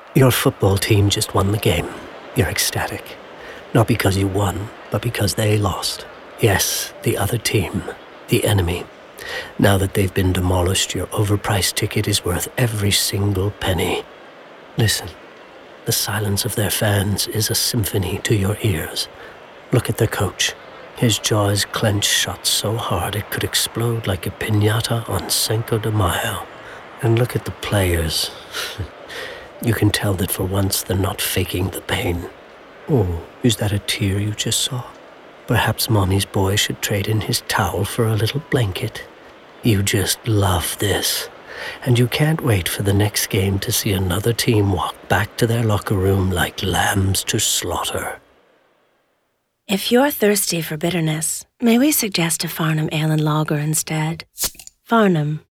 Your football team just won the game. You're ecstatic. Not because you won, but because they lost. Yes, the other team. The enemy. Now that they've been demolished, your overpriced ticket is worth every single penny. Listen. The silence of their fans is a symphony to your ears. Look at their coach. His jaw is clenched shut so hard it could explode like a piñata on Cinco de Mayo. And look at the players. You can tell that for once they're not faking the pain. Oh, is that a tear you just saw? Perhaps Mommy's boy should trade in his towel for a little blanket. You just love this. And you can't wait for the next game to see another team walk back to their locker room like lambs to slaughter. If you're thirsty for bitterness, may we suggest a Farnham Ale and Lager instead? Farnham,